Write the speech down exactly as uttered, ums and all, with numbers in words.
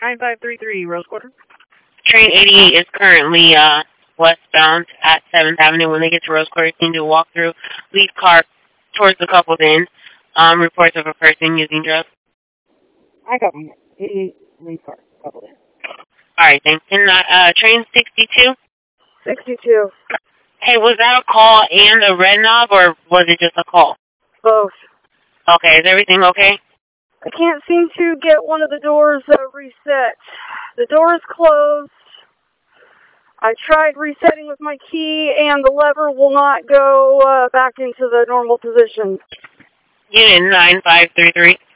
nine five three three, Rose Quarter. Train eighty is currently uh, westbound at seventh Avenue. When they get to Rose Quarter, seem to walk through, lead car towards the couple's end. Um, reports of a person using drugs. I got one. eighty-eight, lead car, couple in. All right, thanks. And uh, uh, train sixty-two? sixty-two. Hey, was that a call and a red knob, or was it just a call? Both. Okay, is everything okay? I can't seem to get one of the doors uh, reset. The door is closed. I tried resetting with my key, and the lever will not go uh, back into the normal position. Unit nine five three three.